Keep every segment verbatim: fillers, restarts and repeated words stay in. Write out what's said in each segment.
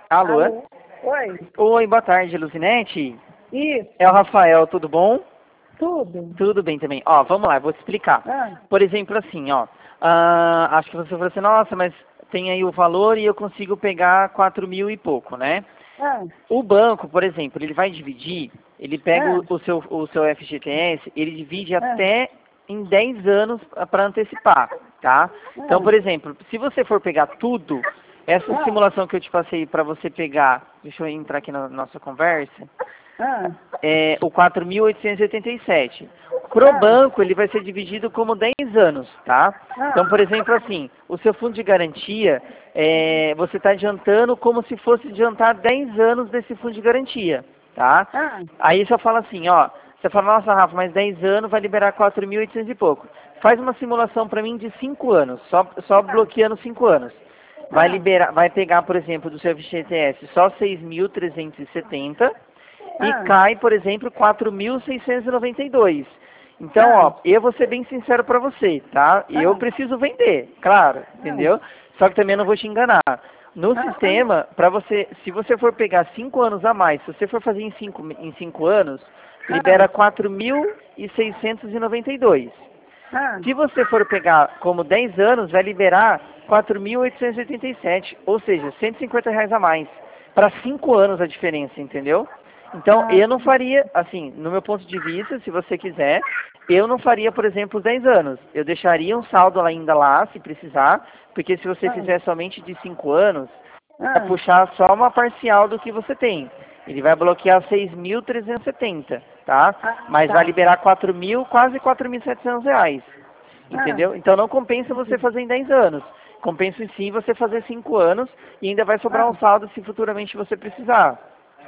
Alô? Alô? Oi? Oi, boa tarde, Luzinete. Isso, É o Rafael, tudo bom? tudo. Tudo bem também. Ó, vamos lá, eu vou te explicar. Ah, Por exemplo, assim, ó. ah, acho que você falou assim, nossa, mas tem aí o valor e eu consigo pegar quatro mil e pouco, né? ah, O banco, por exemplo, ele vai dividir, ele pega ah, o, o seu, o seu F G T S, ele divide ah, até em dez anos para antecipar, tá? Então, por ah, exemplo, se você for pegar tudo, essa ah, simulação que eu te passei para você pegar, deixa eu entrar aqui na nossa conversa, ah, é o quatro mil oitocentos e oitenta e sete. Pro ah, banco, ele vai ser dividido como dez anos, tá? Então, ah, por exemplo, assim, o seu fundo de garantia, é, você está adiantando como se fosse adiantar dez anos desse fundo de garantia, tá? ah, Aí você fala assim, ó, você fala, nossa, Rafa, mas dez anos vai liberar quatro mil e oitocentos e pouco. Faz uma simulação para mim de cinco anos, só, só bloqueando cinco anos. Vai ah, liberar, vai pegar, por exemplo, do seu F G T S só seis mil trezentos e setenta e ah, cai, por exemplo, quatro mil seiscentos e noventa e dois. Então, ah, ó, eu vou ser bem sincero para você, tá? Eu ah, preciso vender, claro, ah, entendeu? Só que também não vou te enganar. No ah, sistema, para você, se você for pegar cinco anos a mais, se você for fazer em cinco, em cinco anos, ah, libera quatro mil seiscentos e noventa e dois. ah, Se você for pegar como dez anos, vai liberar quatro mil oitocentos e oitenta e sete, ou seja, cento e cinquenta reais a mais. Para cinco anos a diferença, entendeu? Então, ah, eu não faria, assim, no meu ponto de vista, se você quiser, eu não faria, por exemplo, os dez anos. Eu deixaria um saldo ainda lá, se precisar, porque se você ah, fizer somente de cinco anos, vai ah, puxar só uma parcial do que você tem. Ele vai bloquear seis mil trezentos e setenta, tá? ah, Mas vai tá. liberar quatro mil, quase quatro mil e setecentos reais. Ah, Entendeu? Então não compensa você fazer em dez anos. Compensa sim você fazer cinco anos e ainda vai sobrar ah, um saldo se futuramente você precisar.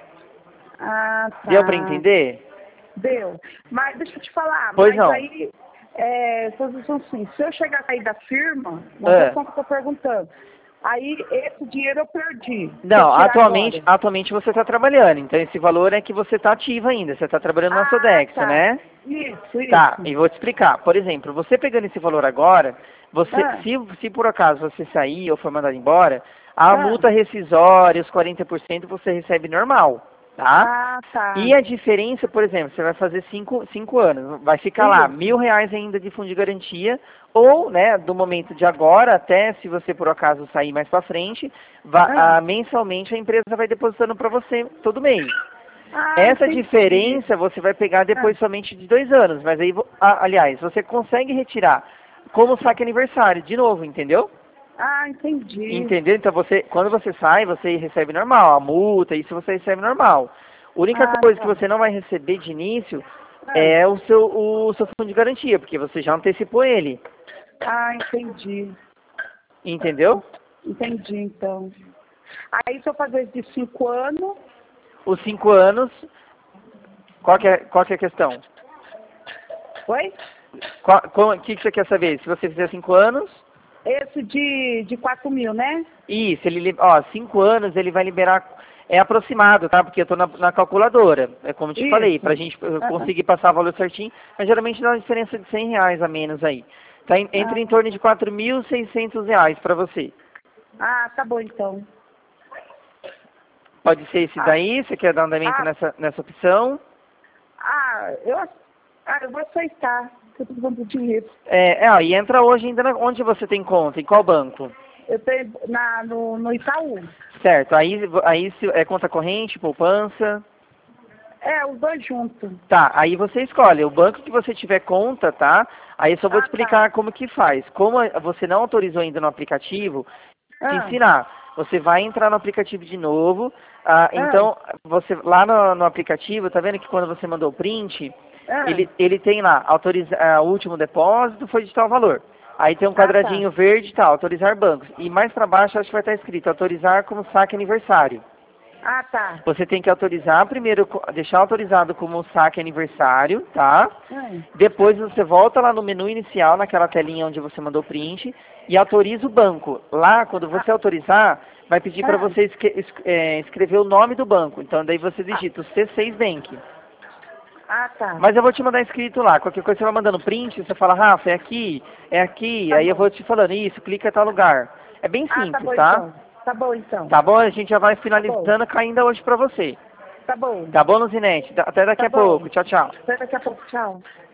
ah, Deu para tá. entender? Deu. Mas deixa eu te falar, Pois mas não. aí, é, posição assim, se eu chegar a sair da firma, não É. posição que eu tô perguntando, aí esse dinheiro eu perdi. Se eu Não, tirar atualmente, agora. atualmente você está trabalhando. Então esse valor é que você está ativo ainda. Você está trabalhando na Ah, Sodexo, tá. né? Isso, Tá, isso. e vou te explicar. Por exemplo, você pegando esse valor agora, você, Ah, se, se por acaso você sair ou for mandado embora, a ah, multa rescisória, os quarenta por cento você recebe normal, tá? ah, E tá. a diferença, por exemplo, você vai fazer cinco, cinco anos, vai ficar lá Isso. mil reais ainda de fundo de garantia, ou, né, do momento de agora até se você por acaso sair mais para frente, va- Ah, ah, mensalmente a empresa vai depositando para você todo mês. ah, Essa entendi. diferença você vai pegar Ah, depois somente de dois anos, mas aí, vo- ah, aliás, você consegue retirar como saque aniversário, de novo, entendeu? ah, entendi. Entendeu? Então você, quando você sai, você recebe normal, a multa, isso você recebe normal. A única Ah, coisa que tá. você não vai receber de início Ah, é o seu, o seu fundo de garantia, porque você já antecipou ele. ah, entendi. Entendeu? Entendi, então. Aí se eu fazer de cinco anos, Os cinco anos, qual que é, qual que é a questão? oi? O que, que você quer saber? Se você fizer cinco anos, Esse de, de quatro mil, né? isso, ele, li- ó, cinco anos ele vai liberar, é aproximado, tá? Porque eu tô na, na calculadora, é como eu te falei, pra Isso. gente eh, Ah, conseguir passar o valor certinho, mas geralmente dá uma diferença de cem reais a menos aí. Tá em, ah, entra em torno de quatro mil e seiscentos reais pra você. ah, tá bom então. Pode ser esse Ah, daí, você quer dar andamento ah, nessa, nessa opção? ah, eu, ah, eu vou aceitar. Eu tô precisando do dinheiro. É, é, ó, e entra hoje ainda na, onde você tem conta, em qual banco? Eu tenho na, no, no Itaú. Certo, aí, aí se- é conta corrente, poupança. É, os dois juntos. Tá, aí você escolhe o banco que você tiver conta, tá? Aí eu só vou te Ah, tá. explicar como que faz. Como você não autorizou ainda no aplicativo, te Ah, ensinar. Você vai entrar no aplicativo de novo. Ah, ah, então, você lá no, no aplicativo, tá vendo que quando você mandou o print, ah, ele, ele tem lá, autoriza, ah, o último depósito foi de tal valor. Aí tem um ah, tá. quadradinho verde, tá, autorizar bancos. E mais para baixo acho que vai estar escrito, autorizar como saque aniversário. Ah, tá. Você tem que autorizar primeiro, co- deixar autorizado como saque aniversário, tá? Ah, Depois você volta lá no menu inicial, naquela telinha onde você mandou print, e autoriza o banco. Lá, quando ah, você autorizar, vai pedir para ah, você esque- es- é, escrever o nome do banco. Então daí você ah, digita o C seis Bank. ah, tá. Mas eu vou te mandar escrito lá. Qualquer coisa você vai mandando print, você fala, Rafa, é aqui, é aqui. Tá Aí eu bom. vou te falando isso, clica em tal lugar. É bem Ah, tá simples, bom tá? então. Tá bom, então. Tá bom? A gente já vai finalizando caindo hoje pra você. Tá bom. Tá bom, Luzinete? Até daqui Tá a bom. pouco. Tchau, tchau. Até daqui a pouco. Tchau.